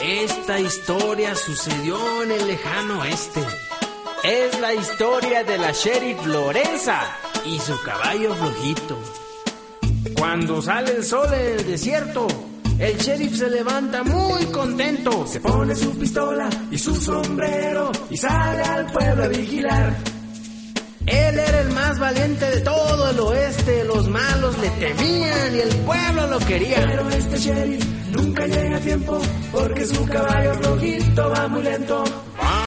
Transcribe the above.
Esta historia sucedió en el lejano oeste. Es la historia de la sheriff Lorenza y su caballo flojito. Cuando sale el sol en el desierto, el sheriff se levanta muy contento. Se pone su pistola y su sombrero y sale al pueblo a vigilar. Él era el más valiente de todo el oeste. Los malos le temían y el pueblo lo quería. Pero este sheriff nunca llega a tiempo porque su caballo rojito va muy lento.